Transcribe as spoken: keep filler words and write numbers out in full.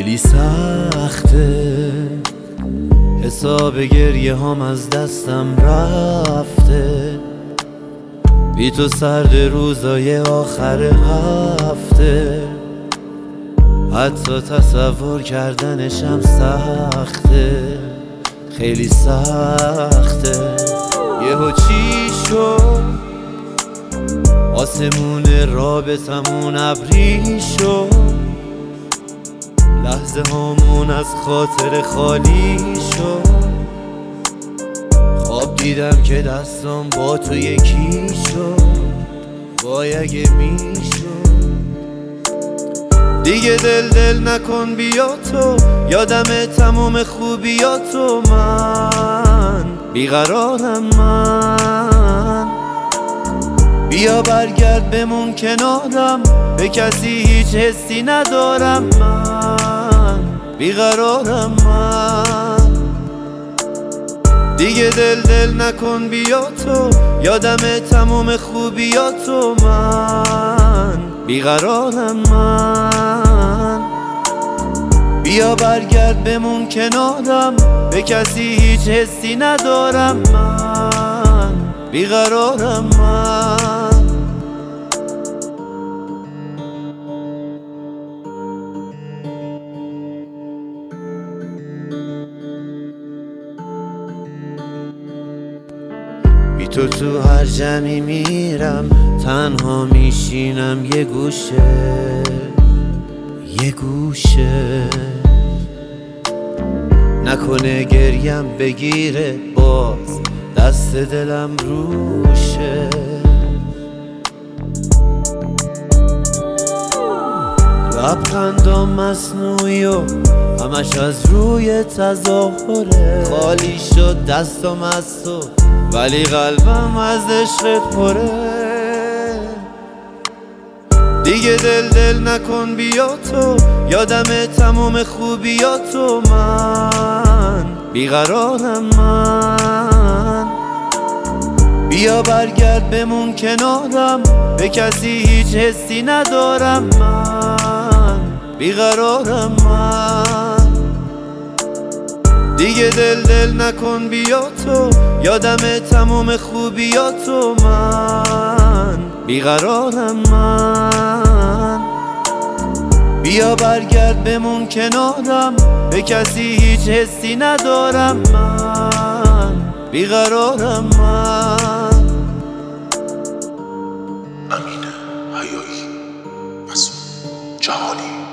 خیلی سخته، حساب گریه هم از دستم رفته، بی تو سرد روزای آخر هفته، حتی تصور کردنشم سخته، خیلی سخته. یهو چی شد آسمون رابطمون ابری شد، لحظه هامون از خاطر خالی شد، خواب دیدم که دستم با تو یکی شد، وای اگه میشد. دیگه دل دل نکن بیا تو، یادم تموم خوبیاتو، من بیقرارم، من بیا برگرد بمون کنارم، به کسی هیچ حسی ندارم، من بیقرارم، من دیگه دل دل نکن بیا تو، یادم تموم خوبیاتو، من بیقرارم، من بیا برگرد بمون کنارم، به کسی هیچ حسی ندارم، من بیقرارم، من بی تو تو هر جمعی میرم، تنها میشینم یه گوشه یه گوشه، نکنه گریم بگیره باز دست دلم روشه، لبخندام مصنوعی و همش از روی تظاهره، خالی شد دستم از تو ولی قلبم از عشقت پره، دیگه دل دل نکن بیا تو، یادم تموم خوبیاتو، من بیقرارم، من بیا برگرد بمون کنارم، به کسی هیچ حسی ندارم، من بیقرارم، من دیگه دل دل نکن بیا تو، یادم تموم خوبیاتو، من بیقرارم، من بیا برگرد بمون کنارم، به کسی هیچ حسی ندارم، من بیقرارم، من امین حیایی، مسعود جهانی.